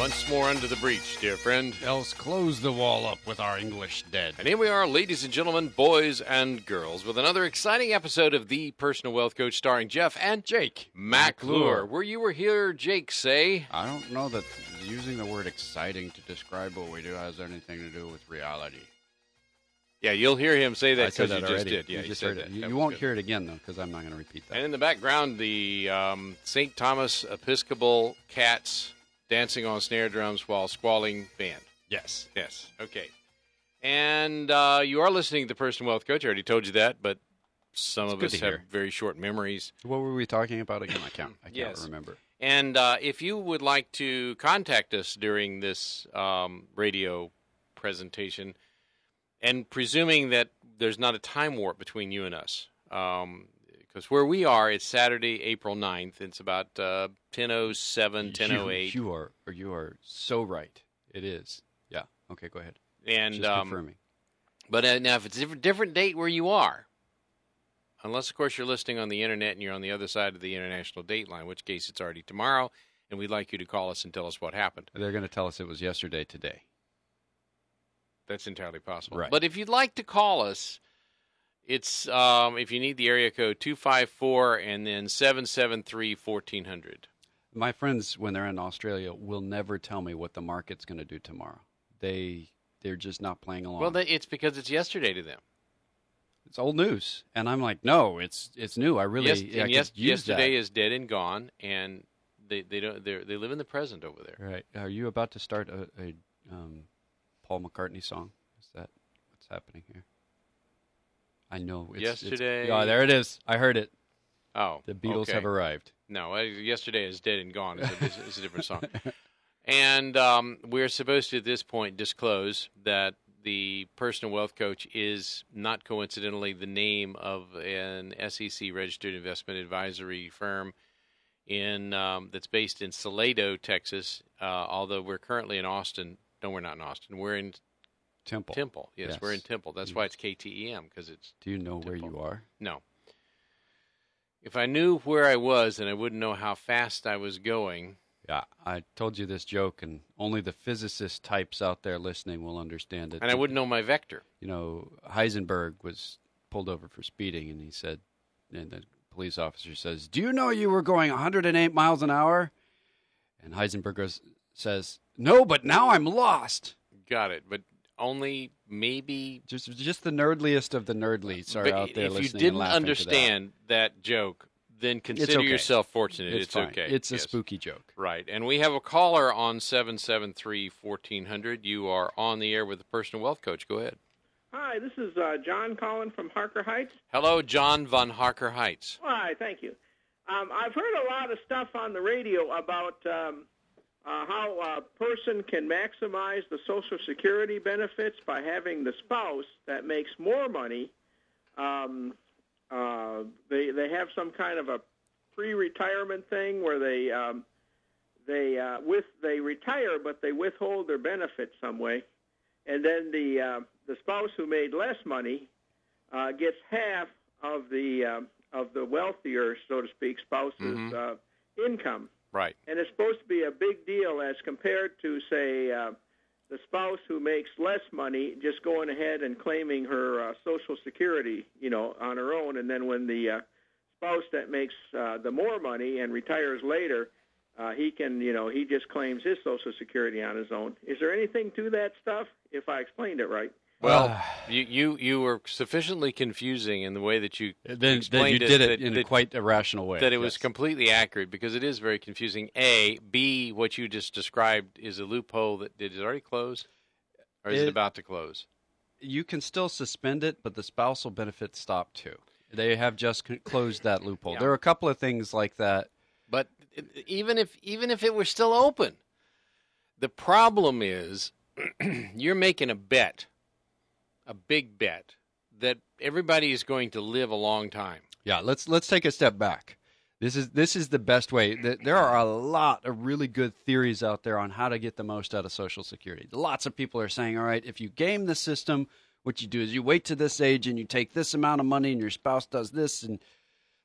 Once more under the breach, dear friend. Else close the wall up with our English dead. And here we are, ladies and gentlemen, boys and girls, with another exciting episode of The Personal Wealth Coach starring Jeff and Jake McClure. Where you were here, Jake, say... I don't know that using the word exciting to describe what we do has anything to do with reality. Yeah, you'll hear him say that because you just did. Yeah, you just said heard it. that. You won't hear it again, though, because I'm not going to repeat that. And in the background, the St. Thomas Episcopal Cats dancing on snare drums while squalling band. Yes. Yes. Okay. And you are listening to The Personal Wealth Coach. I already told you that, but some of us have very short memories. What were we talking about again? I can't Yes. remember. And if you would like to contact us during this radio presentation, and presuming that there's not a time warp between you and us, because where we are, it's Saturday, April 9th. It's about 10:07, 10:08. You are so right. It is. Yeah. Okay, go ahead. And just confirming. But now, if it's a different date where you are, unless, of course, you're listening on the Internet and you're on the other side of the international date line, in which case it's already tomorrow, and we'd like you to call us and tell us what happened. They're going to tell us it was yesterday today. That's entirely possible. Right. But if you'd like to call us, it's if you need the area code 254 and then 773-1400. My friends, when they're in Australia, will never tell me what the market's going to do tomorrow. They're just not playing along. Well, it's because it's yesterday to them. It's old news, and I'm like, no, it's new. I really yesterday is dead and gone, and they live in the present over there. Right? Are you about to start a Paul McCartney song? Is that what's happening here? I know. Yesterday. There it is. I heard it. Oh, the Beatles have arrived. No, yesterday is dead and gone. It's a different song. And we're supposed to, at this point, disclose that the Personal Wealth Coach is not coincidentally the name of an SEC-registered investment advisory firm that's based in Salado, Texas, although we're currently in Austin. No, we're not in Austin. We're in Temple. Temple. Yes, we're in Temple. That's why it's KTEM, because it's Do you know Temple. where you are? No. If I knew where I was, then I wouldn't know how fast I was going. Yeah, I told you this joke, and only the physicist types out there listening will understand it. And I wouldn't know my vector. You know, Heisenberg was pulled over for speeding, and the police officer says, "Do you know you were going 108 miles an hour?" And Heisenberg says, "No, but now I'm lost." Got it, but only maybe... Just the nerdliest of the nerdlies are out there listening and laughing to that. If you didn't understand that joke, then consider yourself fortunate. It's fine. okay. It's a spooky joke. Right. And we have a caller on 773-1400. You are on the air with the Personal Wealth Coach. Go ahead. Hi, this is John calling from Harker Heights. Hello, John von Harker Heights. Hi, thank you. I've heard a lot of stuff on the radio about how a person can maximize the Social Security benefits by having the spouse that makes more money. They have some kind of a pre-retirement thing where they retire, but they withhold their benefits some way, and then the spouse who made less money gets half of the wealthier, so to speak, spouse's income. Right. And it's supposed to be a big deal as compared to, say, the spouse who makes less money just going ahead and claiming her Social Security, on her own. And then when the spouse that makes the more money and retires later, he just claims his Social Security on his own. Is there anything to that stuff, if I explained it right? Well, you were sufficiently confusing in the way that you explained you did it in a quite irrational way. That it was completely accurate, because it is very confusing. A. B, what you just described is a loophole that did it already close, or is it about to close? You can still suspend it, but the spousal benefits stop too. They have just closed that loophole. Yeah. There are a couple of things like that. But even if it were still open, the problem is you're making a bet. A big bet that everybody is going to live a long time. Yeah, let's take a step back. This is the best way. There are a lot of really good theories out there on how to get the most out of Social Security. Lots of people are saying, all right, if you game the system, what you do is you wait to this age and you take this amount of money and your spouse does this, and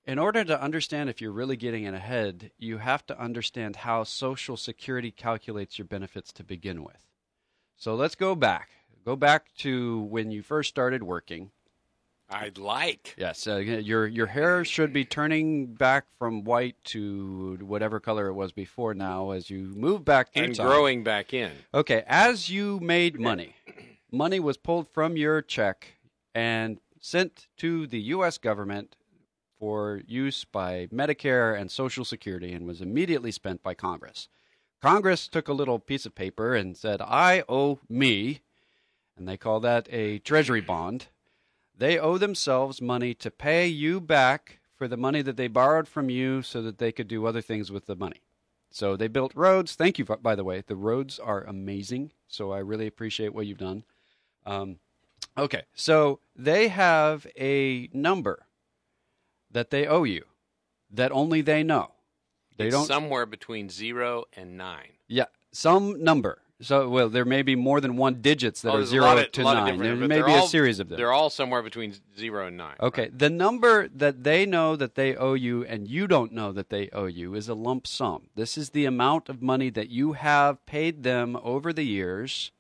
In order to understand if you're really getting it ahead, you have to understand how Social Security calculates your benefits to begin with. So let's go back. Go back to when you first started working. I'd like. Yes, your hair should be turning back from white to whatever color it was before now as you move back through And time. growing back in. Okay, as you made money, money was pulled from your check and sent to the U.S. government for use by Medicare and Social Security and was immediately spent by Congress. Congress took a little piece of paper and said, I owe me, and they call that a treasury bond. They owe themselves money to pay you back for the money that they borrowed from you so that they could do other things with the money. So they built roads. Thank you, by the way. The roads are amazing, so I really appreciate what you've done. Okay, so they have a number that they owe you that only they know. It's somewhere between 0 and 9. Yeah, some number. So, well, there may be more than one digits that are 0 to 9. There may be a series of them. They're all somewhere between 0 and 9. Okay, right? The number that they know that they owe you and you don't know that they owe you is a lump sum. This is the amount of money that you have paid them over the years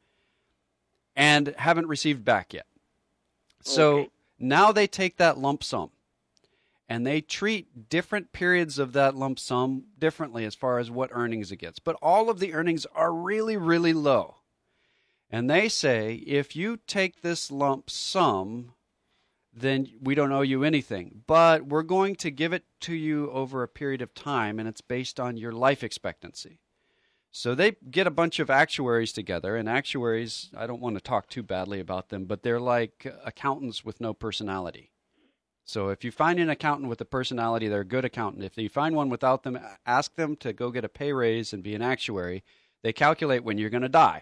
and haven't received back yet. So now they take that lump sum and they treat different periods of that lump sum differently as far as what earnings it gets. But all of the earnings are really, really low. And they say, if you take this lump sum, then we don't owe you anything. But we're going to give it to you over a period of time, and it's based on your life expectancy. So they get a bunch of actuaries together, and actuaries, I don't want to talk too badly about them, but they're like accountants with no personality. So if you find an accountant with a personality, they're a good accountant. If you find one without them, ask them to go get a pay raise and be an actuary. They calculate when you're going to die.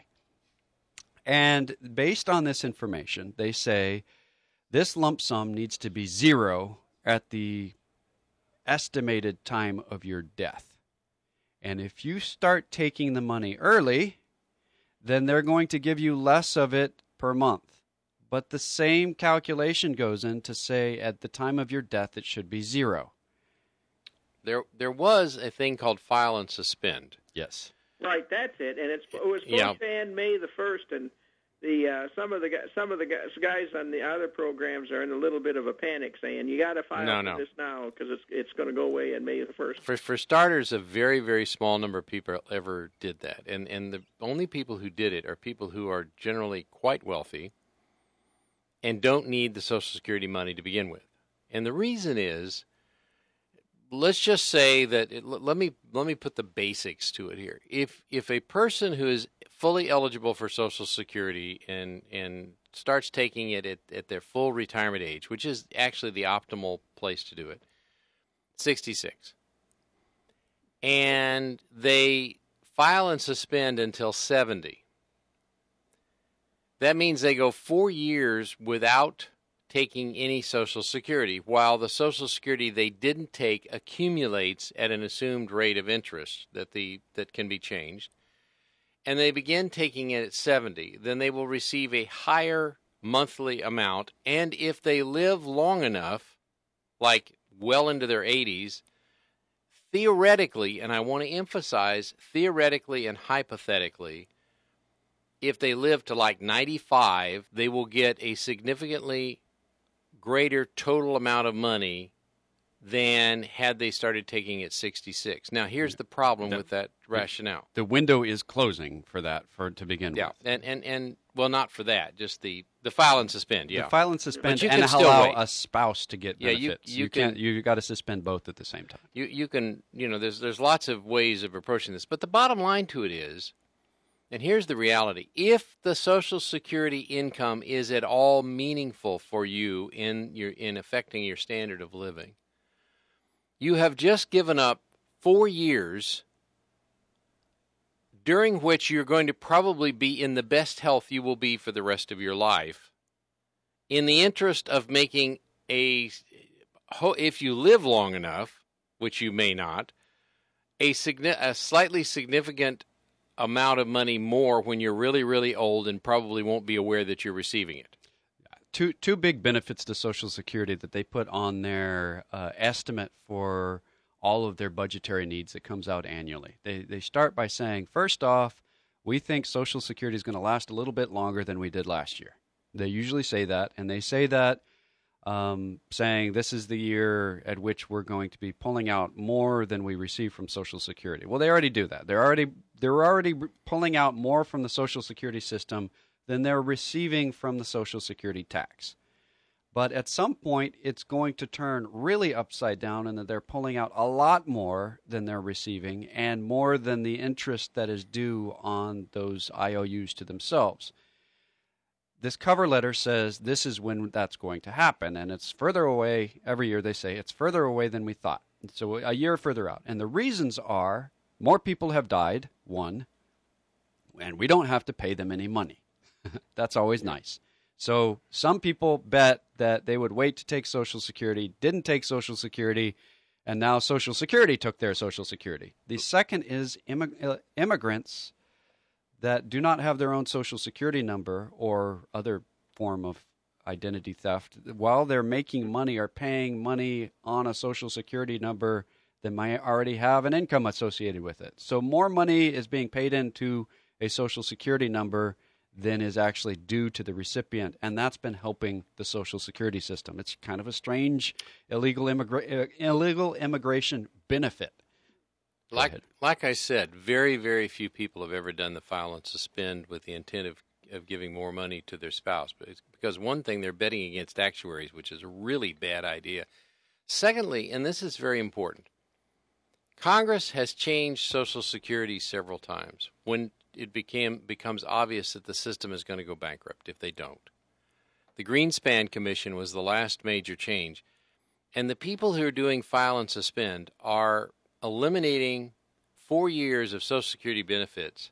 And based on this information, they say this lump sum needs to be 0 at the estimated time of your death. And if you start taking the money early, then they're going to give you less of it per month. But the same calculation goes in to say at the time of your death it should be 0. There was a thing called file and suspend. Yes. Right, that's it. And it was supposed to end May the 1st, and some of the guys on the other programs are in a little bit of a panic, saying you got to file for this now because it's going to go away on May the 1st. For starters, a very, very small number of people ever did that, and the only people who did it are people who are generally quite wealthy and don't need the Social Security money to begin with. And the reason is, let's just say that let me put the basics to it here. If a person who is fully eligible for Social Security and starts taking it at their full retirement age, which is actually the optimal place to do it, 66, and they file and suspend until 70, that means they go 4 years without taking any Social Security, while the Social Security they didn't take accumulates at an assumed rate of interest that can be changed, and they begin taking it at 70, then they will receive a higher monthly amount, and if they live long enough, like well into their 80s, theoretically, and I want to emphasize theoretically and hypothetically, if they live to like 95, they will get a significantly greater total amount of money than had they started taking at 66. Now, here's the problem with that rationale. The window is closing for that to begin with. Yeah, and well, not for that, just the file and suspend, yeah. The file and suspend you and can allow a spouse to get benefits. You got to suspend both at the same time. You can, there's lots of ways of approaching this, but the bottom line to it is, and here's the reality, if the Social Security income is at all meaningful for you in affecting your standard of living, you have just given up 4 years during which you're going to probably be in the best health you will be for the rest of your life, in the interest of making if you live long enough, which you may not, a slightly significant amount of money more when you're really, really old and probably won't be aware that you're receiving it. two big benefits to Social Security that they put on their estimate for all of their budgetary needs that comes out annually. They start by saying, first off, we think Social Security is going to last a little bit longer than we did last year. They usually say that, and they say that saying this is the year at which we're going to be pulling out more than we receive from Social Security. Well, they already do that. They're already pulling out more from the Social Security system than they're receiving from the Social Security tax. But at some point, it's going to turn really upside down, and that they're pulling out a lot more than they're receiving and more than the interest that is due on those IOUs to themselves. This cover letter says this is when that's going to happen, and it's further away. Every year they say it's further away than we thought. So a year further out. And the reasons are more people have died, one, and we don't have to pay them any money. That's always nice. So some people bet that they would wait to take Social Security, didn't take Social Security, and now Social Security took their Social Security. The second is immigrants that do not have their own Social Security number or other form of identity theft, while they're making money, are paying money on a Social Security number that might already have an income associated with it. So more money is being paid into a Social Security number than is actually due to the recipient, and that's been helping the Social Security system. It's kind of a strange illegal immigration benefit. Like I said, very, very few people have ever done the file and suspend with the intent of giving more money to their spouse. But it's because, one thing, they're betting against actuaries, which is a really bad idea. Secondly, and this is very important, Congress has changed Social Security several times when it becomes obvious that the system is going to go bankrupt if they don't. The Greenspan Commission was the last major change. And the people who are doing file and suspend are eliminating 4 years of Social Security benefits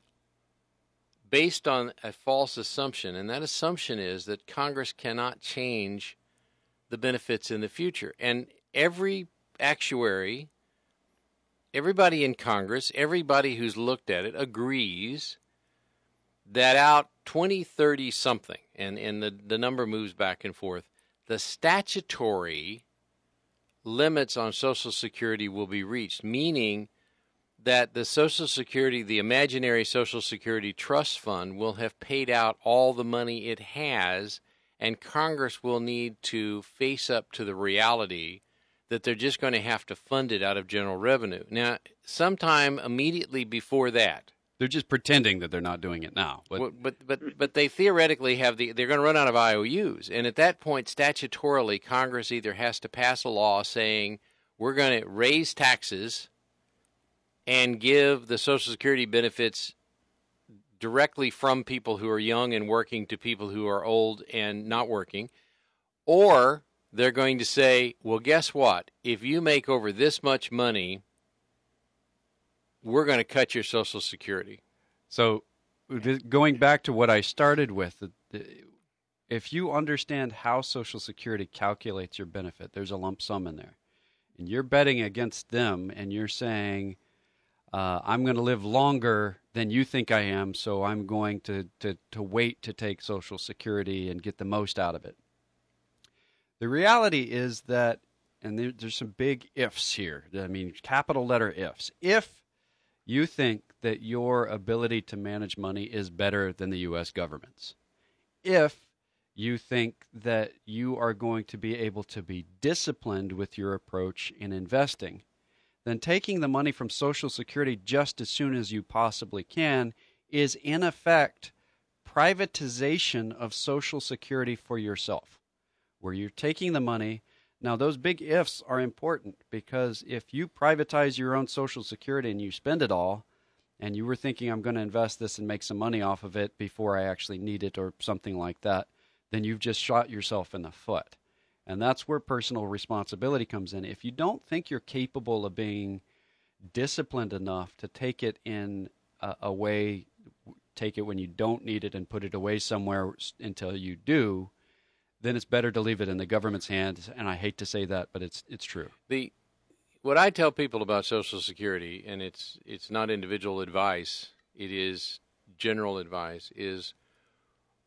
based on a false assumption. And that assumption is that Congress cannot change the benefits in the future. And every actuary, everybody in Congress, everybody who's looked at it agrees that out 2030 something, and the number moves back and forth, the statutory limits on Social Security will be reached, meaning that the Social Security, the imaginary Social Security Trust Fund, will have paid out all the money it has, and Congress will need to face up to the reality that they're just going to have to fund it out of general revenue. Now, sometime immediately before that, they're just pretending that they're not doing it now. But they theoretically have they're going to run out of IOUs. And at that point, statutorily, Congress either has to pass a law saying we're going to raise taxes and give the Social Security benefits directly from people who are young and working to people who are old and not working, or they're going to say, well, guess what? If you make over this much money, we're going to cut your Social Security. So going back to what I started with, if you understand how Social Security calculates your benefit, there's a lump sum in there. And you're betting against them, and you're saying, I'm going to live longer than you think I am, so I'm going to wait to take Social Security and get the most out of it. The reality is that, and there's some big ifs here, I mean, capital letter ifs. If you think that your ability to manage money is better than the U.S. government's, if you think that you are going to be able to be disciplined with your approach in investing, then taking the money from Social Security just as soon as you possibly can is, in effect, privatization of Social Security for yourself, where you're taking the money. Now, those big ifs are important, because if you privatize your own Social Security and you spend it all, and you were thinking, I'm going to invest this and make some money off of it before I actually need it or something like that, then you've just shot yourself in the foot. And that's where personal responsibility comes in. If you don't think you're capable of being disciplined enough to take it in a way, take it when you don't need it and put it away somewhere until you do, then it's better to leave it in the government's hands. And I hate to say that, but it's true. What I tell people about Social Security, and it's not individual advice, it is general advice, is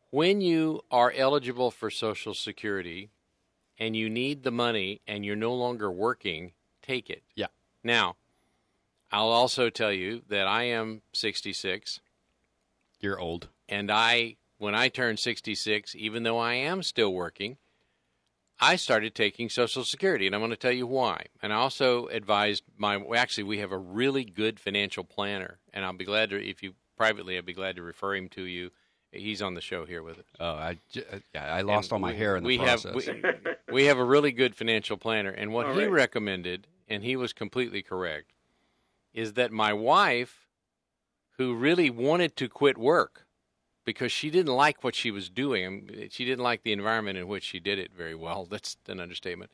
When you are eligible for Social Security and you need the money and you're no longer working, take it. Yeah. Now, I'll also tell you that I am 66. You're old. And when I turned 66, even though I am still working, I started taking Social Security, and I'm going to tell you why. And I also advised we have a really good financial planner, and I'll be glad to, I'd be glad to refer him to you. He's on the show here with us. Oh, I lost all my hair in the process. We have a really good financial planner, and what he right. recommended, and he was completely correct, is that my wife, who really wanted to quit work because she didn't like what she was doing, she didn't like the environment in which she did it very well. That's an understatement.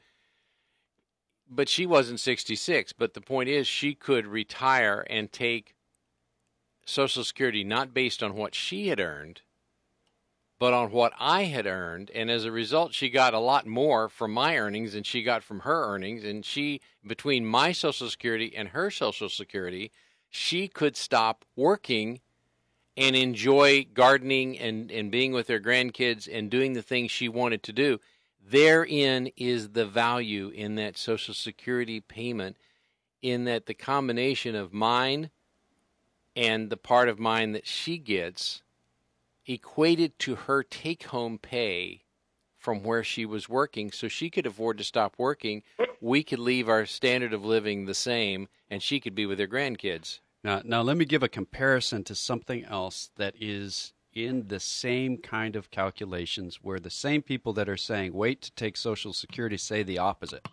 But she wasn't 66. But the point is, she could retire and take Social Security not based on what she had earned, but on what I had earned. And as a result, she got a lot more from my earnings than she got from her earnings. And between my Social Security and her Social Security, she could stop working and enjoy gardening and being with her grandkids and doing the things she wanted to do. Therein is the value in that Social Security payment, in that the combination of mine and the part of mine that she gets equated to her take-home pay from where she was working, so she could afford to stop working. We could leave our standard of living the same, and she could be with her grandkids. Now let me give a comparison to something else that is in the same kind of calculations, where the same people that are saying wait to take Social Security say the opposite.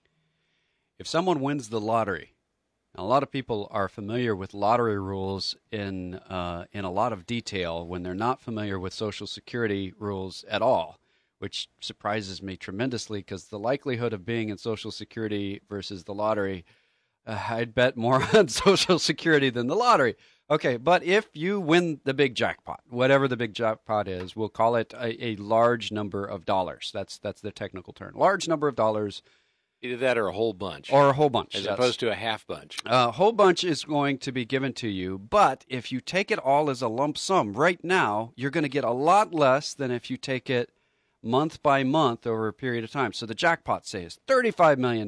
If someone wins the lottery, now, a lot of people are familiar with lottery rules in a lot of detail when they're not familiar with Social Security rules at all, which surprises me tremendously, because the likelihood of being in Social Security versus the lottery, I'd bet more on Social Security than the lottery. Okay, but if you win the big jackpot, whatever the big jackpot is, we'll call it a large number of dollars. That's the technical term. Large number of dollars. Either that or a whole bunch. Or a whole bunch. As opposed to a half bunch. A whole bunch is going to be given to you, but if you take it all as a lump sum, right now, you're going to get a lot less than if you take it month by month over a period of time. So the jackpot, say, is $35 million.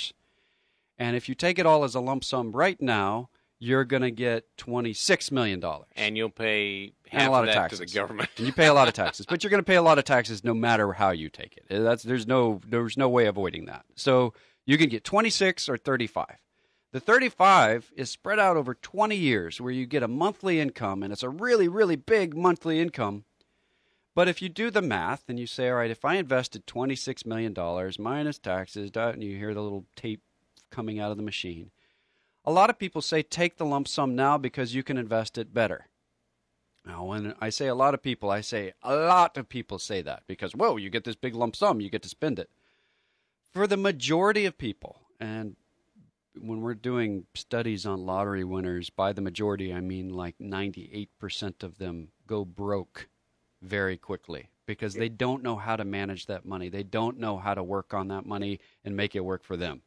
And if you take it all as a lump sum right now, you're going to get $26 million. And you'll pay half of that to the government. And you pay a lot of taxes. But you're going to pay a lot of taxes no matter how you take it. There's no way avoiding that. So you can get 26 or 35. The 35 is spread out over 20 years, where you get a monthly income, and it's a really, really big monthly income. But if you do the math and you say, all right, if I invested $26 million minus taxes, and you hear the little tape coming out of the machine, a lot of people say take the lump sum now because you can invest it better. Now, when I say a lot of people, I say a lot of people say that because, whoa, you get this big lump sum, you get to spend it. For the majority of people, and when we're doing studies on lottery winners, by the majority, I mean like 98% of them go broke very quickly because they don't know how to manage that money. They don't know how to work on that money and make it work for them.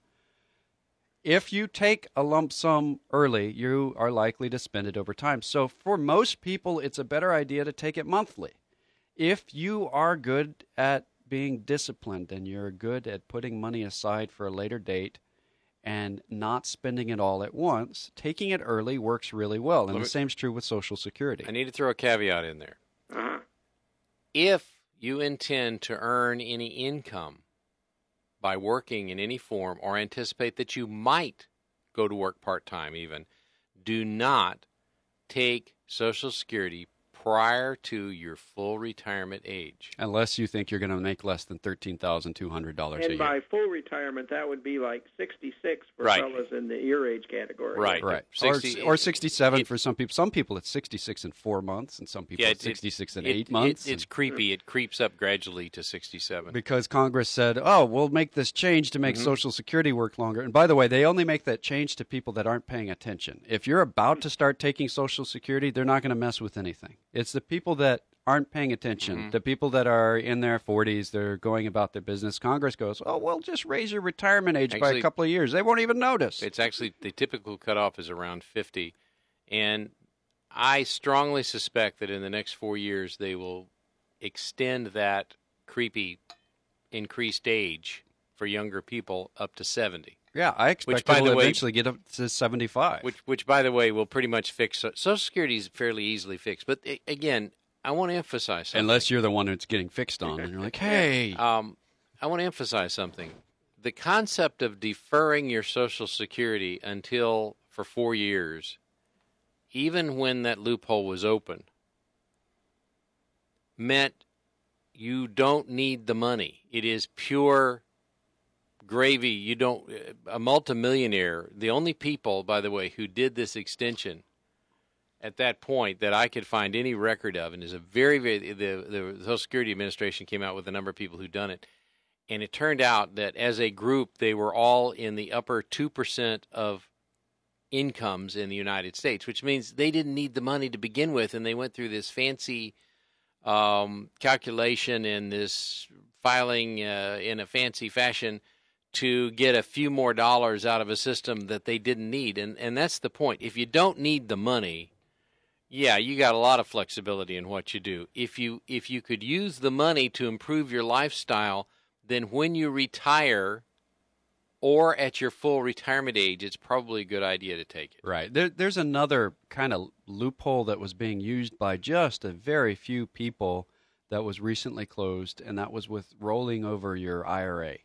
If you take a lump sum early, you are likely to spend it over time. So for most people, it's a better idea to take it monthly. If you are good at being disciplined and you're good at putting money aside for a later date and not spending it all at once, taking it early works really well. And the same is true with Social Security. I need to throw a caveat in there. Uh-huh. If you intend to earn any income by working in any form, or anticipate that you might go to work part-time even, do not take Social Security prior to your full retirement age. Unless you think you're going to make less than $13,200 a year. And by full retirement, that would be like 66 for Right. fellas in the your age category. Right. 60, or 67 for some people. Some people it's 66 in 4 months, and some people it's 66 in 8 months. It's creepy. It creeps up gradually to 67. Because Congress said, oh, we'll make this change to make Social Security work longer. And by the way, they only make that change to people that aren't paying attention. If you're about to start taking Social Security, they're not going to mess with anything. It's the people that aren't paying attention, the people that are in their 40s, they're going about their business. Congress goes, oh, we'll just raise your retirement age by a couple of years. They won't even notice. It's actually, the typical cutoff is around 50. And I strongly suspect that in the next 4 years, they will extend that creepy increased age for younger people up to 70. Yeah, I expect by it will the way- eventually get up to 75. Which, by the way, will pretty much fix Social Security is fairly easily fixed. But again, I want to emphasize something. Unless you're the one who's getting fixed on, and you're like, hey. I want to emphasize something. The concept of deferring your Social Security for 4 years, even when that loophole was open, meant you don't need the money. It is pure gravy. You don't. A multimillionaire. The only people, by the way, who did this extension at that point that I could find any record of, and is a very, very. The Social Security Administration came out with a number of people who'd done it, and it turned out that as a group, they were all in the upper 2% of incomes in the United States, which means they didn't need the money to begin with, and they went through this fancy calculation and this filing in a fancy fashion to get a few more dollars out of a system that they didn't need. And that's the point. If you don't need the money, yeah, you got a lot of flexibility in what you do. If you could use the money to improve your lifestyle, then when you retire or at your full retirement age, it's probably a good idea to take it. Right. There's another kind of loophole that was being used by just a very few people that was recently closed, and that was with rolling over your IRA.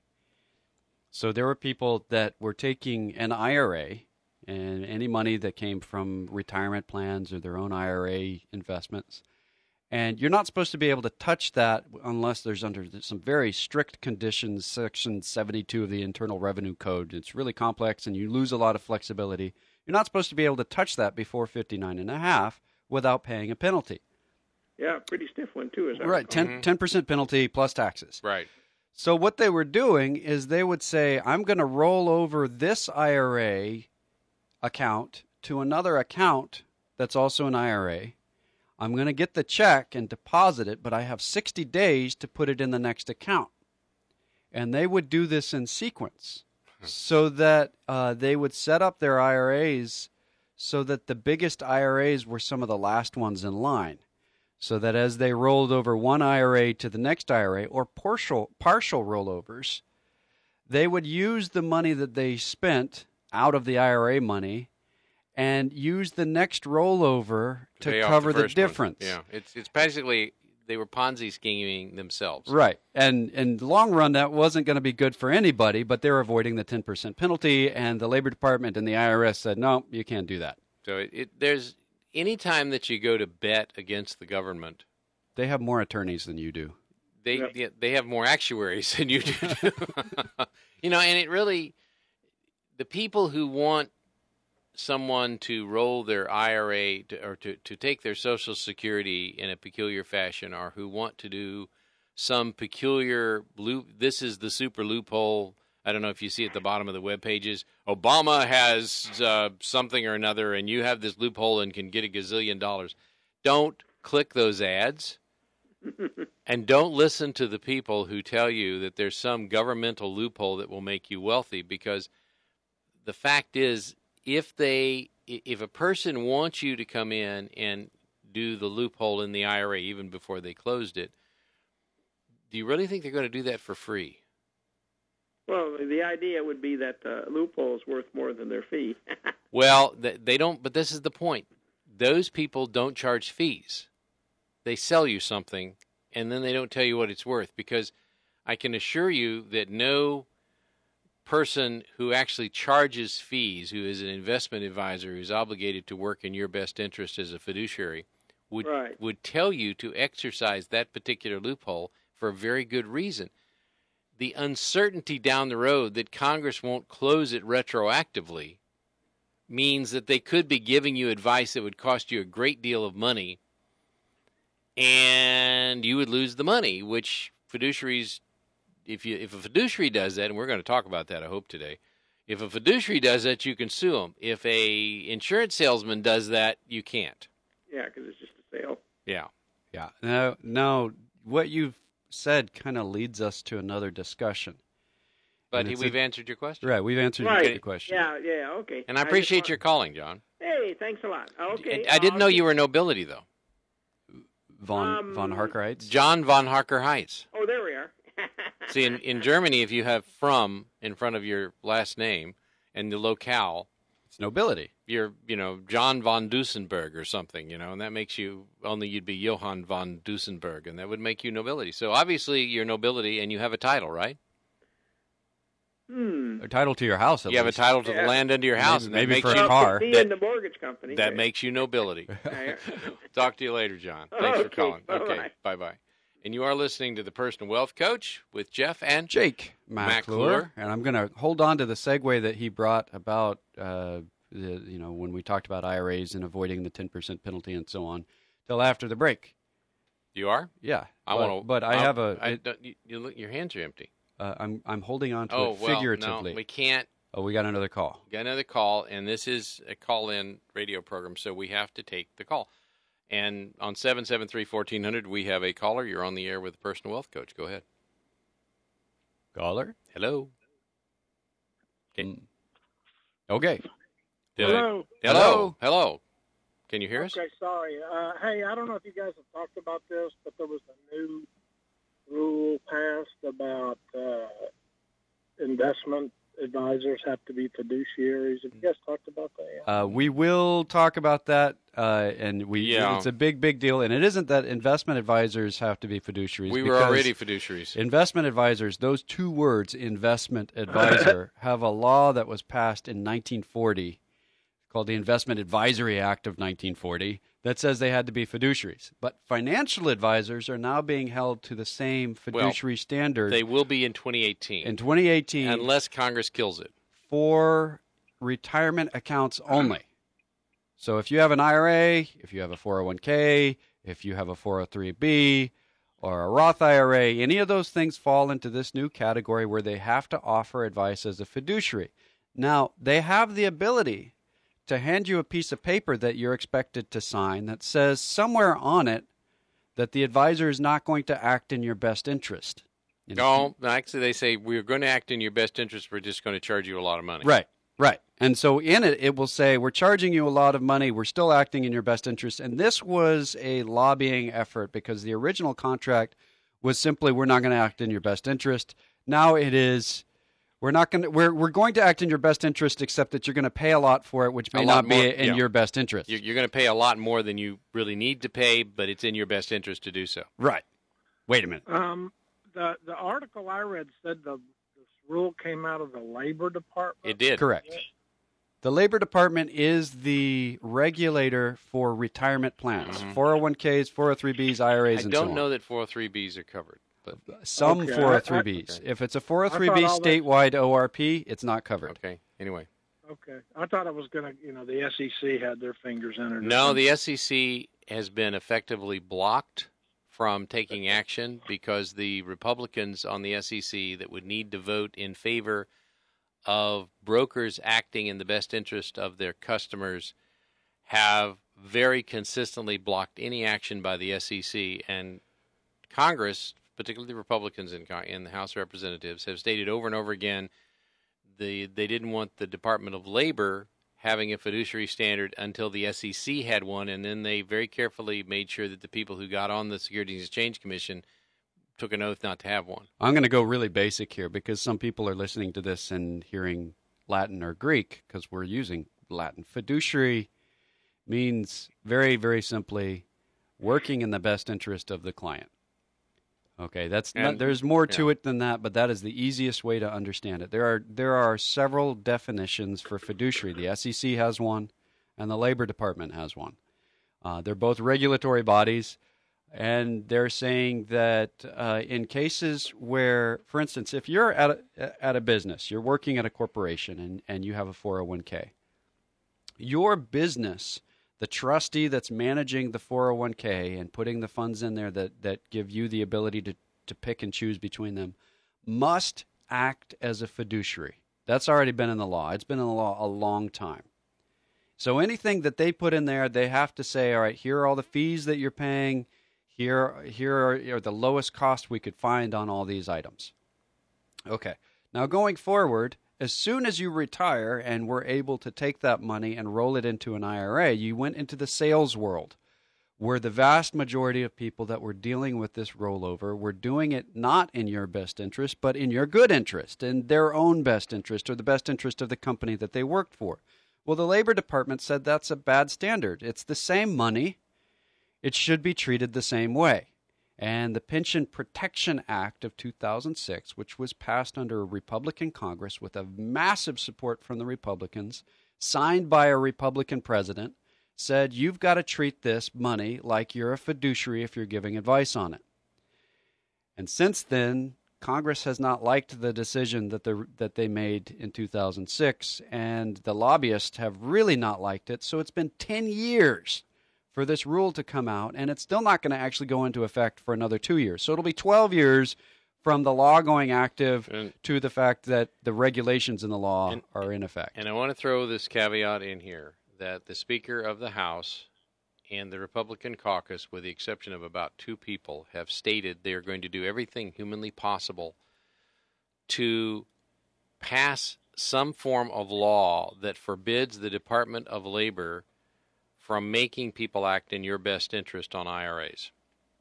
So there were people that were taking an IRA and any money that came from retirement plans or their own IRA investments, and you're not supposed to be able to touch that unless there's under some very strict conditions, Section 72 of the Internal Revenue Code. It's really complex, and you lose a lot of flexibility. You're not supposed to be able to touch that before 59 and a half without paying a penalty. Yeah, pretty stiff one, too. Right, 10% penalty plus taxes. Right. So what they were doing is they would say, I'm going to roll over this IRA account to another account that's also an IRA. I'm going to get the check and deposit it, but I have 60 days to put it in the next account. And they would do this in sequence so that they would set up their IRAs so that the biggest IRAs were some of the last ones in line. So that as they rolled over one IRA to the next IRA, or partial rollovers, they would use the money that they spent out of the IRA money and use the next rollover to cover the difference. Yeah, it's basically they were Ponzi scheming themselves. Right. And in the long run, that wasn't going to be good for anybody, but they're avoiding the 10% penalty, and the Labor Department and the IRS said, no, you can't do that. So there's any time that you go to bet against the government, they have more attorneys than you do. They have more actuaries than you do. And it really, the people who want someone to roll their IRA to take their Social Security in a peculiar fashion, or who want to do some peculiar this is the super loophole. I don't know if you see at the bottom of the web pages, Obama has something or another, and you have this loophole and can get $1 gazillion. Don't click those ads, and don't listen to the people who tell you that there's some governmental loophole that will make you wealthy, because the fact is, if a person wants you to come in and do the loophole in the IRA even before they closed it, do you really think they're going to do that for free? Well, the idea would be that loophole is worth more than their fee. Well, they don't, but this is the point. Those people don't charge fees. They sell you something, and then they don't tell you what it's worth, because I can assure you that no person who actually charges fees, who is an investment advisor who's obligated to work in your best interest as a fiduciary, would tell you to exercise that particular loophole for a very good reason. The uncertainty down the road that Congress won't close it retroactively means that they could be giving you advice that would cost you a great deal of money, and you would lose the money, which fiduciaries, if a fiduciary does that, and we're going to talk about that, I hope, today, if a fiduciary does that, you can sue them. If a insurance salesman does that, you can't. Yeah, because it's just a sale. Yeah. Yeah. Now, what you've said kind of leads us to another discussion. But we've answered your question. Right, we've answered your question. Yeah, okay. And I appreciate your calling, John. Hey, thanks a lot. Okay. I didn't know you were nobility, though. von Harker Heights? John von Harker Heights. Oh, there we are. See, in Germany, if you have "from" in front of your last name and the locale, It's nobility. you're, John von Duesenberg or something, and that makes you, only you'd be Johann von Duesenberg, and that would make you nobility. So obviously you're nobility and you have a title, right? A title to your house, at You have a least. title to the land under your house. and that Maybe makes for a you, car. Me and the mortgage company. That makes you nobility. Yeah. Talk to you later, John. Thanks for Okay, calling. bye-bye. Okay, bye-bye. And you are listening to the Personal Wealth Coach with Jeff and Jake McClure. McClure. And I'm going to hold on to the segue that he brought about, when we talked about IRAs and avoiding the 10% penalty and so on, till after the break. You are? Yeah. I want to. But I have your hands are empty. I'm holding on to Oh, it well, figuratively. no, we can't. Oh, we got another call. Got another call, and this is a call-in radio program, so we have to take the call. And on 773-1400, we have a caller. You're on the air with the Personal Wealth Coach. Go ahead. Caller? Hello. Okay. Hello. Hello. Hello. Can you hear us? Okay, sorry. Hey, I don't know if you guys have talked about this, but there was a new rule passed about investment advisors have to be fiduciaries. Have you guys talked about that yet? We will talk about that, and it's a big, big deal. And it isn't that investment advisors have to be fiduciaries. We were already fiduciaries. Investment advisors, those two words, investment advisor, have a law that was passed in 1940 called the Investment Advisory Act of 1940 that says they had to be fiduciaries. But financial advisors are now being held to the same fiduciary standard. They will be in 2018. In 2018. Unless Congress kills it. For retirement accounts only. So if you have an IRA, if you have a 401k, if you have a 403b, or a Roth IRA, any of those things fall into this new category where they have to offer advice as a fiduciary. Now, they have the ability to hand you a piece of paper that you're expected to sign that says somewhere on it that the advisor is not going to act in your best interest. No, actually they say we're going to act in your best interest. We're just going to charge you a lot of money. Right. And so in it, it will say we're charging you a lot of money. We're still acting in your best interest. And this was a lobbying effort because the original contract was simply we're not going to act in your best interest. Now it is we're going to act in your best interest, except that you're going to pay a lot for it, which may not be in your best interest. You're going to pay a lot more than you really need to pay, but it's in your best interest to do so. Right. Wait a minute. The article I read said this rule came out of the Labor Department. It did. Correct. The Labor Department is the regulator for retirement plans, 401ks, 403bs, IRAs, and so on. I don't know that 403bs are covered. Some 403bs. If it's a 403b statewide ORP, it's not covered. Okay. Anyway. Okay. I thought it was going to, the SEC had their fingers in it. No, the SEC has been effectively blocked from taking action because the Republicans on the SEC that would need to vote in favor of brokers acting in the best interest of their customers have very consistently blocked any action by the SEC. And Congress, particularly the Republicans in the House of Representatives, have stated over and over again they didn't want the Department of Labor having a fiduciary standard until the SEC had one, and then they very carefully made sure that the people who got on the Securities and Exchange Commission took an oath not to have one. I'm going to go really basic here because some people are listening to this and hearing Latin or Greek because we're using Latin. Fiduciary means very, very simply working in the best interest of the client. Okay, there's more to it than that, but that is the easiest way to understand it. There are several definitions for fiduciary. The SEC has one, and the Labor Department has one. They're both regulatory bodies, and they're saying that in cases where, for instance, if you're at a business, you're working at a corporation, and you have a 401k, your business, the trustee that's managing the 401k and putting the funds in there that give you the ability to pick and choose between them, must act as a fiduciary. That's already been in the law. It's been in the law a long time. So anything that they put in there, they have to say, all right, here are all the fees that you're paying. Here are the lowest cost we could find on all these items. Okay. Now going forward, as soon as you retire and were able to take that money and roll it into an IRA, you went into the sales world where the vast majority of people that were dealing with this rollover were doing it not in your best interest, but in your good interest, in their own best interest or the best interest of the company that they worked for. Well, the Labor Department said that's a bad standard. It's the same money. It should be treated the same way. And the Pension Protection Act of 2006, which was passed under a Republican Congress with a massive support from the Republicans, signed by a Republican president, said you've got to treat this money like you're a fiduciary if you're giving advice on it. And since then, Congress has not liked the decision that they made in 2006, and the lobbyists have really not liked it. So it's been 10 years for this rule to come out, and it's still not going to actually go into effect for another 2 years. So it'll be 12 years from the law going active to the fact that the regulations in the law are in effect. And I want to throw this caveat in here, that the Speaker of the House and the Republican caucus, with the exception of about 2 people, have stated they are going to do everything humanly possible to pass some form of law that forbids the Department of Labor from making people act in your best interest on IRAs.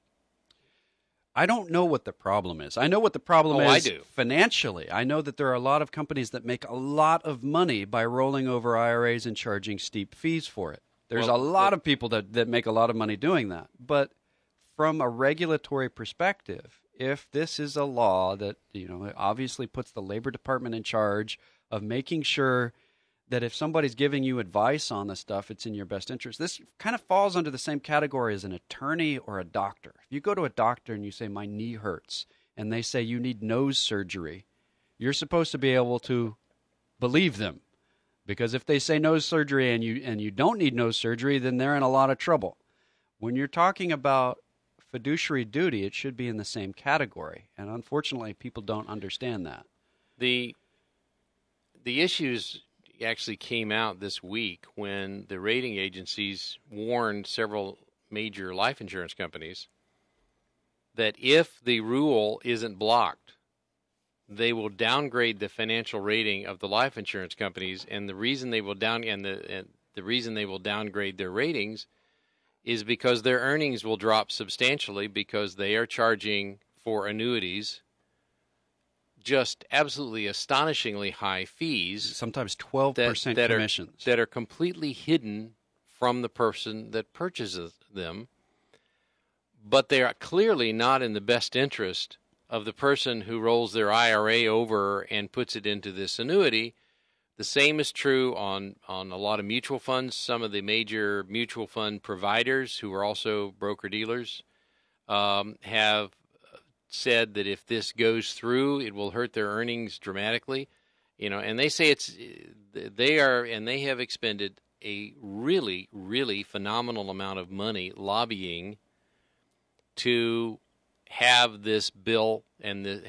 I don't know what the problem is. I know what the problem is I do. Financially. I know that there are a lot of companies that make a lot of money by rolling over IRAs and charging steep fees for it. There's a lot of people that make a lot of money doing that. But from a regulatory perspective, if this is a law that, obviously puts the Labor Department in charge of making sure that if somebody's giving you advice on this stuff, it's in your best interest. This kind of falls under the same category as an attorney or a doctor. If you go to a doctor and you say, my knee hurts, and they say you need nose surgery, you're supposed to be able to believe them. Because if they say nose surgery and you don't need nose surgery, then they're in a lot of trouble. When you're talking about fiduciary duty, it should be in the same category. And unfortunately, people don't understand that. The issues actually came out this week when the rating agencies warned several major life insurance companies that if the rule isn't blocked, they will downgrade the financial rating of the life insurance companies, and the reason they will downgrade their ratings is because their earnings will drop substantially because they are charging for annuities just absolutely astonishingly high fees, sometimes 12% commissions, that are completely hidden from the person that purchases them, but they are clearly not in the best interest of the person who rolls their IRA over and puts it into this annuity. The same is true on a lot of mutual funds. Some of the major mutual fund providers, who are also broker-dealers, have said that if this goes through, it will hurt their earnings dramatically. And they say they have expended a really, really phenomenal amount of money lobbying to have this bill they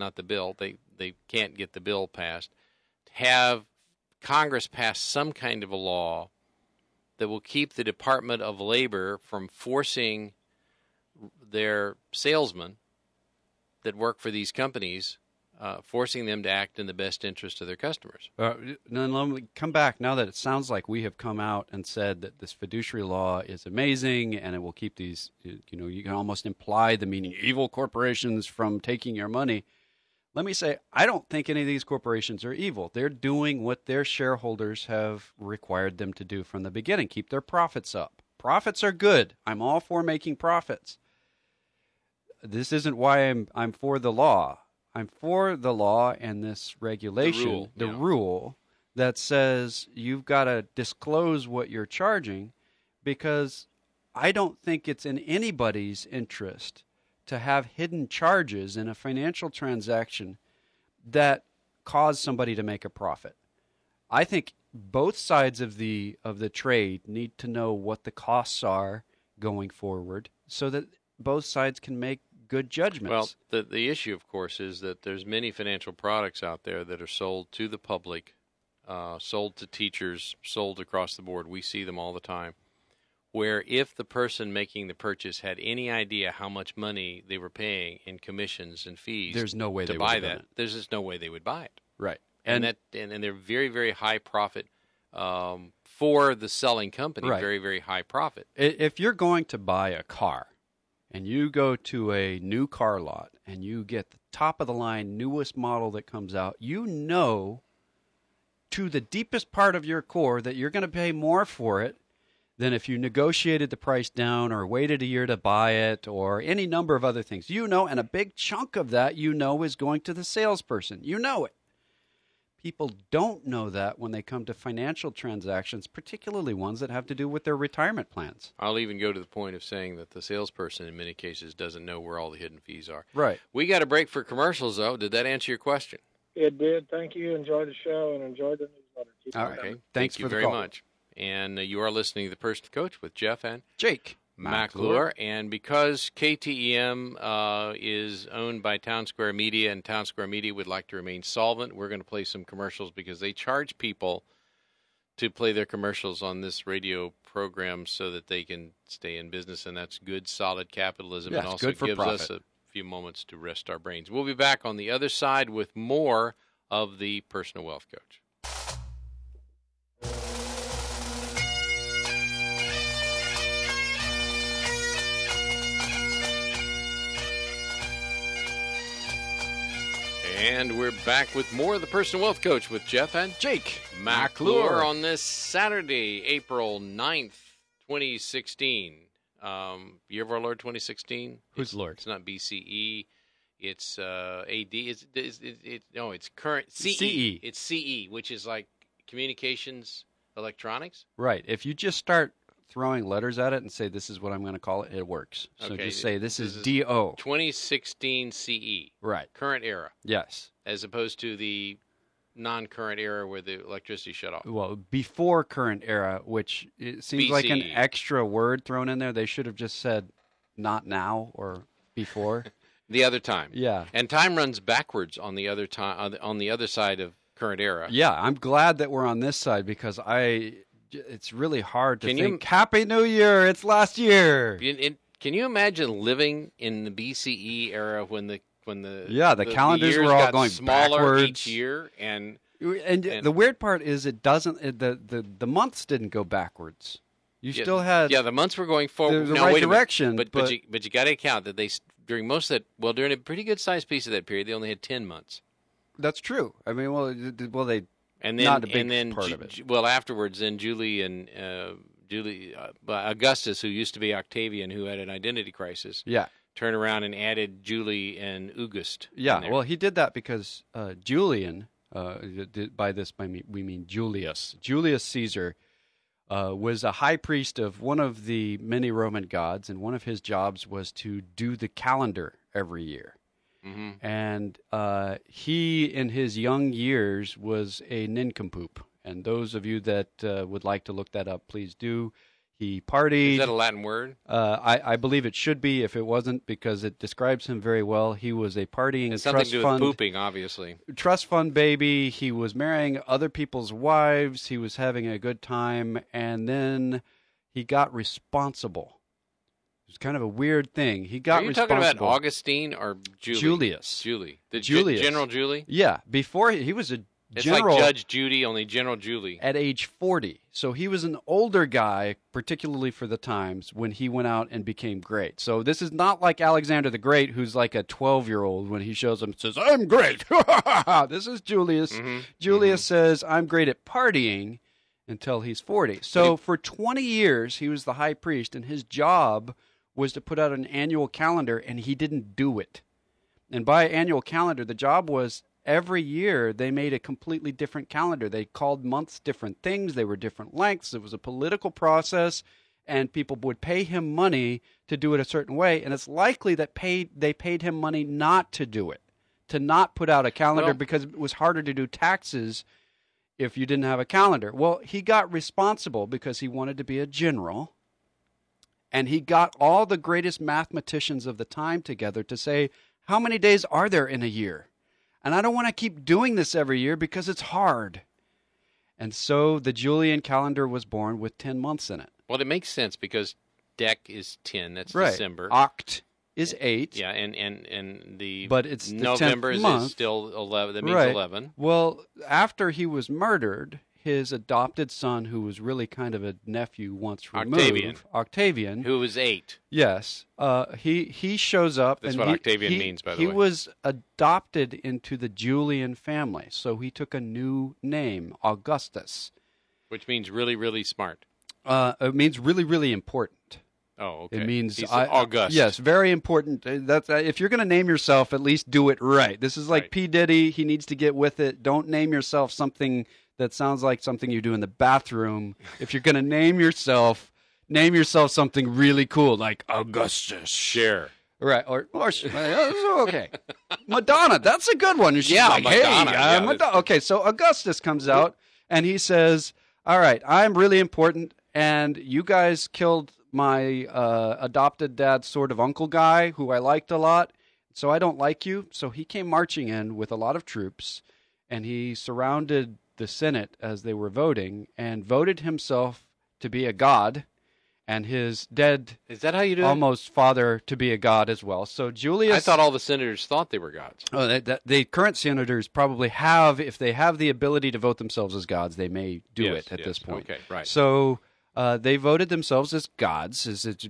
can't get the bill passed, have Congress pass some kind of a law that will keep the Department of Labor from forcing their salesmen that work for these companies, forcing them to act in the best interest of their customers. Then let me come back now that it sounds like we have come out and said that this fiduciary law is amazing and it will keep these, you can almost imply the meaning evil corporations from taking your money. Let me say, I don't think any of these corporations are evil. They're doing what their shareholders have required them to do from the beginning, keep their profits up. Profits are good. I'm all for making profits. This isn't why I'm for the law. I'm for the law and this regulation, the rule that says you've got to disclose what you're charging, because I don't think it's in anybody's interest to have hidden charges in a financial transaction that cause somebody to make a profit. I think both sides of the trade need to know what the costs are going forward so that both sides can make good judgments. Well, the issue, of course, is that there's many financial products out there that are sold to the public, sold to teachers, sold across the board. We see them all the time, where if the person making the purchase had any idea how much money they were paying in commissions and fees, there's no way to they buy would that. There's just no way they would buy it. Right. And they're very, very high profit for the selling company, Right. very, very high profit. If you're going to buy a car and you go to a new car lot and you get the top of the line, newest model that comes out, you know to the deepest part of your core that you're going to pay more for it than if you negotiated the price down or waited a year to buy it or any number of other things. You know, and a big chunk of that you know is going to the salesperson. You know it. People don't know that when they come to financial transactions, particularly ones that have to do with their retirement plans. I'll even go to the point of saying that the salesperson in many cases doesn't know where all the hidden fees are. Right. We got a break for commercials, though. Did that answer your question? It did. Thank you. Enjoyed the show and enjoyed the newsletter. Keep All it right. up. Okay. Thanks Thank you for the very call. much. And you are listening to The Personal Coach with Jeff and Jake McClure. And because KTEM is owned by Town Square Media and Town Square Media would like to remain solvent, we're going to play some commercials because they charge people to play their commercials on this radio program so that they can stay in business, and that's good, solid capitalism. Yeah, and it's also good for gives us profit. a few moments to rest our brains. We'll be back on the other side with more of the Personal Wealth Coach. And we're back with more of the Personal Wealth Coach with Jeff and Jake McClure on this Saturday, April 9th, 2016. Year of our Lord 2016. Who's Lord? It's not BCE. It's AD. It's current CE. CE. It's CE, which is like communications electronics. Right. If you just start throwing letters at it and say, this is what I'm going to call it, it works. So Okay, just say, this is is DO. 2016 CE. Right. Current era, Yes. as opposed to the non-current era where the electricity shut off. Well, before current era, which it seems like an BCE. extra word thrown in there. They should have just said not now or before. The other time. Yeah. And time runs backwards on the other time on the other side of current era. Yeah, I'm glad that we're on this side because it's really hard to Can you- think, Happy New Year, it's last year. Can you imagine living in the BCE era when the calendars years were all got going smaller backwards. each year and And the weird part is the months didn't go backwards. You yeah, still had the months were going forward. the Now, right wait a minute. direction, but but you got to account that during a pretty good sized piece of that period they only had 10 months. that's true. I mean, they And then, Not a big and then part of it. Well, afterwards, then Julie and Augustus, who used to be Octavian, who had an identity crisis, yeah. turned around and added Julie and August. in Yeah, there. well, he did that because Julian, by this we mean Julius. Julius Caesar was a high priest of one of the many Roman gods, and one of his jobs was to do the calendar every year. Mm-hmm. And he, in his young years, was a nincompoop. And those of you that would like to look that up, please do. He partied. Is that a Latin word? I believe it should be if it wasn't, because it describes him very well. He was a partying It's something trust to do fund with pooping, obviously. trust fund baby. He was marrying other people's wives. He was having a good time, and then he got responsible. It was kind of a weird thing. He got Are you responsible. talking about Augustine or Julie? Julius. Julie. Julius. General Julie? Yeah, before he was a It's general like Judge Judy, only General Julie. at age 40. So he was an older guy, particularly for the times, when he went out and became great. So this is not like Alexander the Great, who's like a 12-year-old when he shows up and says, I'm great. This is Julius. Mm-hmm. Julius says, I'm great at partying until he's 40. So for 20 years, he was the high priest, and his job was to put out an annual calendar, and he didn't do it. And by annual calendar, the job was every year they made a completely different calendar. They called months different things. They were different lengths. It was a political process, and people would pay him money to do it a certain way. And it's likely that they paid him money not to do it, to not put out a calendar, Well, because it was harder to do taxes if you didn't have a calendar. Well, he got responsible because he wanted to be a general. And he got all the greatest mathematicians of the time together to say, how many days are there in a year? And I don't want to keep doing this every year because it's hard. And so the Julian calendar was born with 10 months in it. Well, it makes sense because Dec is 10. That's Right. December. Oct is 8. Yeah, and the But it's the 10th November is month. still 11. That means Right. 11. Well, after he was murdered, his adopted son, who was really kind of a nephew once removed, Octavian, who was 8. Yes, he shows up. That's and what he, Octavian he- means, by the he way. was adopted into the Julian family, so he took a new name, Augustus. Which means really, really smart. It means really, really important. Oh, okay. It means He's August. Yes, very important. That's if you're going to name yourself, at least do it right. This is like Right. P. Diddy. He needs to get with it. Don't name yourself something that sounds like something you do in the bathroom. If you're going to name yourself something really cool, like Augustus. Sure. Right, or okay, Madonna. That's a good one. She's Yeah, like, Madonna, hey, yeah, Madonna. Okay, so Augustus comes out and he says, "All right, I'm really important, and you guys killed my adopted dad's sort of uncle guy who I liked a lot, so I don't like you." So he came marching in with a lot of troops, and he surrounded the Senate as they were voting and voted himself to be a god, and his dead Is that how you do it? almost father to be a god as well. So Julius, I thought all the senators thought they were gods. Oh, the current senators probably have, if they have the ability to vote themselves as gods, they may do Yes, it at yes. this point. Okay, right. So they voted themselves as gods,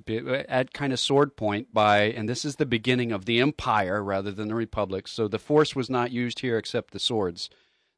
at kind of sword point and this is the beginning of the empire rather than the republic. So the force was not used here except the swords.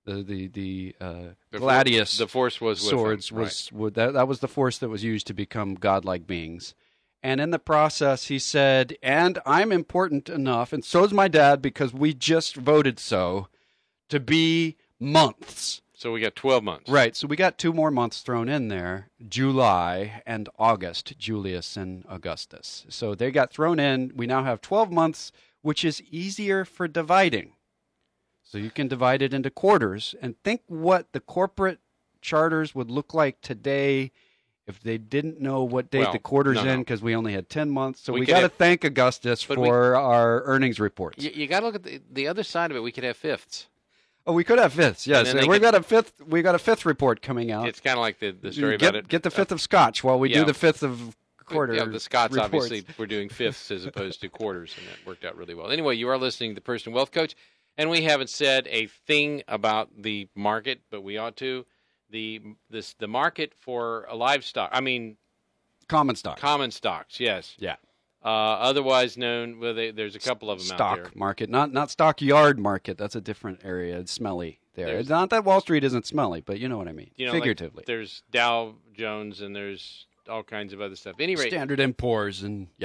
The gladius The force was with swords them, right. that was the force that was used to become godlike beings. And in the process, he said, "And I'm important enough, and so's my dad, because we just voted so, to be months." So we got 12 months. Right, so we got 2 more months thrown in there, July and August, Julius and Augustus. So they got thrown in. We now have 12 months, which is easier for dividing. So you can divide it into quarters, and think what the corporate charters would look like today if they didn't know what date Well, the quarter's no, in, no. because we only had 10 months. So We we could got to have- thank Augustus But for our earnings reports. You got to look at the other side of it. We could have fifths. Oh, we could have fifths, yes. then And they we could- got a fifth report coming out. It's kind of like the story get, about it. Get the fifth of scotch while we yeah. do the fifth of quarter. Yeah, the Scots reports. obviously were doing fifths as opposed to quarters, and that worked out really well. Anyway, you are listening to the Personal Wealth Coach, and we haven't said a thing about the market, but we ought to. The market for livestock, Common stock. common stocks, yes. Yeah. Otherwise known, there's a couple of them out there. Stock market, not stockyard market. That's a different area. It's smelly there. There's- It's not that Wall Street isn't smelly, but you know what I mean. You know, like, figuratively. there's Dow Jones and there's all kinds of other stuff. At any rate, Standard & Poor's and yeah.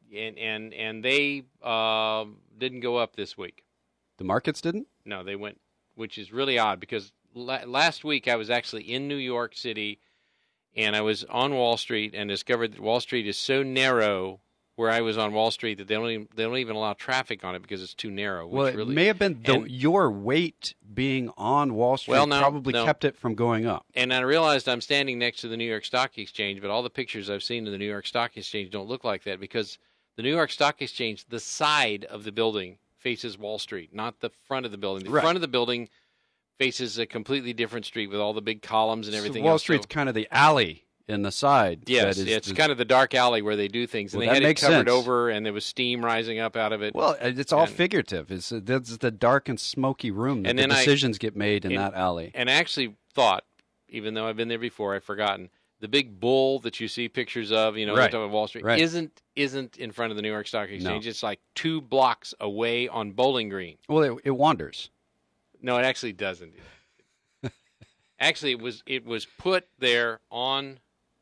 and they didn't go up this week. The markets didn't? No, they went, which is really odd because last week I was actually in New York City, and I was on Wall Street and discovered that Wall Street is so narrow where I was on Wall Street that they don't even allow traffic on it because it's too narrow. Well, it really, may have been your weight being on Wall Street probably kept it from going up. And I realized I'm standing next to the New York Stock Exchange, but all the pictures I've seen of the New York Stock Exchange don't look like that because the New York Stock Exchange, the side of the building faces Wall Street, not the front of the building. The Right. front of the building faces a completely different street with all the big columns and everything So Wall else. Street's kind of the alley in the side. Yes, that is it's kind of the dark alley where they do things, and Well, they that had it makes covered sense. over, and there was steam rising up out of it. Well, it's all And- figurative. That's the dark and smoky room that And the then decisions get made in that alley. And I actually thought, even though I've been there before, I've forgotten, the big bull that you see pictures of, Right. on top of Wall Street, Right. isn't in front of the New York Stock Exchange. It's like 2 blocks away on Bowling Green. Well, it wanders. No, it actually doesn't. Actually, it was put there on.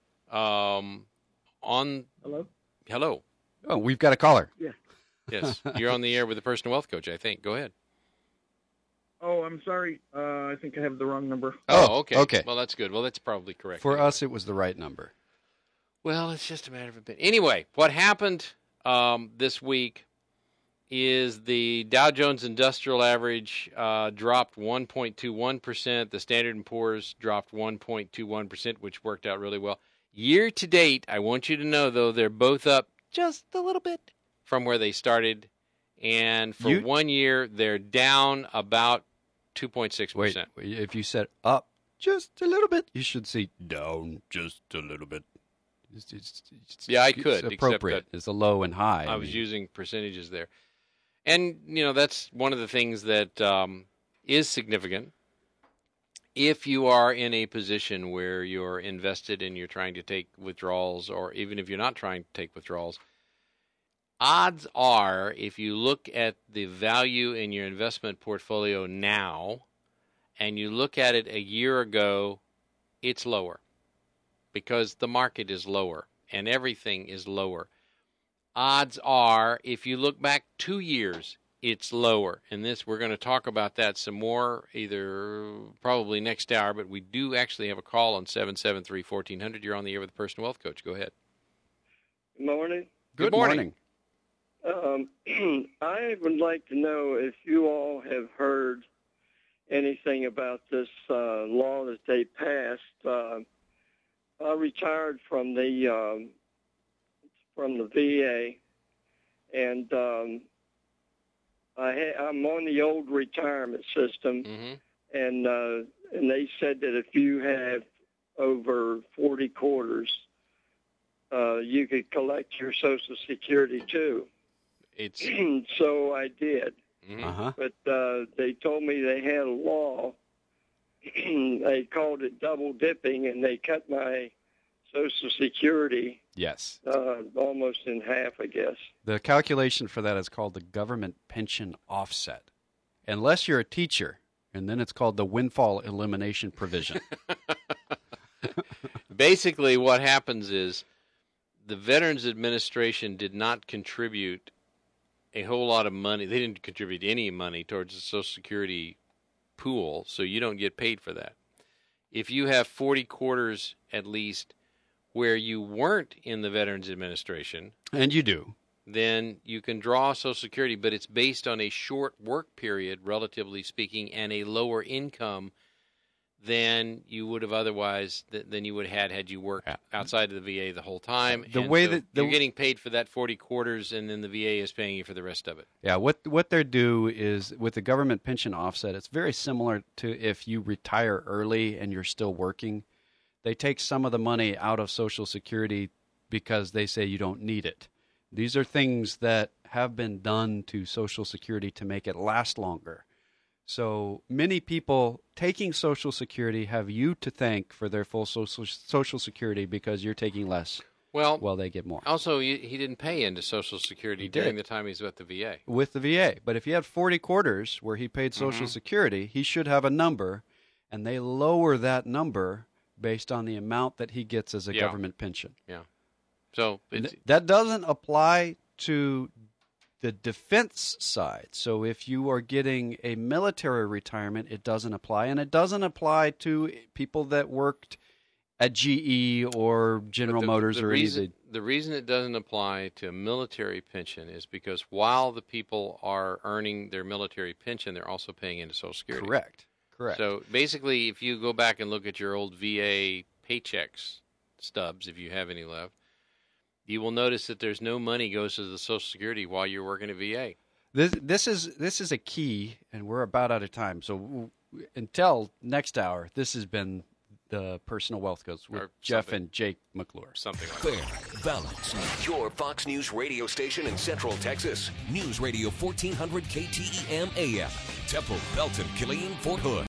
Hello? Hello. Oh, we've got a caller. Yes, you're on the air with the Personal Wealth Coach, I think. Go ahead. Oh, I'm sorry. I think I have the wrong number. Oh, okay. okay. Well, that's good. Well, that's probably correct. For anyway. us, it was the right number. Well, it's just a matter of opinion. Anyway, what happened this week is the Dow Jones Industrial Average dropped 1.21%. The Standard & Poor's dropped 1.21%, which worked out really well. Year to date, I want you to know, though, they're both up just a little bit from where they started. And for 1 year, they're down about 2.6%. Wait, if you said up just a little bit, you should say down just a little bit. Yeah, I could, It's except appropriate. It's a low and high. I was using percentages there. And, that's one of the things that is significant if you are in a position where you're invested and you're trying to take withdrawals, or even if you're not trying to take withdrawals, odds are, if you look at the value in your investment portfolio now and you look at it a year ago, it's lower because the market is lower and everything is lower. Odds are, if you look back 2 years, it's lower. And we're going to talk about that some more, either probably next hour, but we do actually have a call on 773-1400. You're on the air with the Personal Wealth Coach. Go ahead. Good morning. Good morning. I would like to know if you all have heard anything about this law that they passed. I retired from the VA, and I'm on the old retirement system, and they said that if you have over 40 quarters, you could collect your Social Security too. So I did. But they told me they had a law. They called it double dipping, and they cut my Social Security Yes. almost in half, I guess. The calculation for that is called the government pension offset. Unless you're a teacher, and then it's called the windfall elimination provision. Basically, what happens is the Veterans Administration did not contribute a whole lot of money. They didn't contribute any money towards the Social Security pool, so you don't get paid for that. If you have 40 quarters at least where you weren't in the Veterans Administration, and you do, then you can draw Social Security, but it's based on a short work period, relatively speaking, and a lower income than you would have otherwise, than you would have had you worked outside of the VA the whole time. You're getting paid for that 40 quarters, and then the VA is paying you for the rest of it. Yeah, what they do is, with the government pension offset, it's very similar to if you retire early and you're still working. They take some of the money out of Social Security because they say you don't need it. These are things that have been done to Social Security to make it last longer. So many people taking Social Security have you to thank for their full Social Security because you're taking less. Well, they get more. Also, he didn't pay into Social Security during the time he was with the VA. With the VA. But if he had 40 quarters where he paid Social Security, he should have a number, and they lower that number based on the amount that he gets as a government pension. Yeah. So that doesn't apply to the defense side. So if you are getting a military retirement, it doesn't apply. And it doesn't apply to people that worked at GE or General Motors or anything. The reason it doesn't apply to a military pension is because while the people are earning their military pension, they're also paying into Social Security. Correct. So basically, if you go back and look at your old VA paychecks stubs, if you have any left, you will notice that there's no money goes to the Social Security while you're working at VA. This is a key, and we're about out of time. So until next hour, this has been the Personal Wealth Coach with Jeff and Jake McClure. Something like Fair, balanced. Your Fox News radio station in Central Texas. News Radio 1400 KTEM AM. Temple, Belton, Killeen, Fort Hood.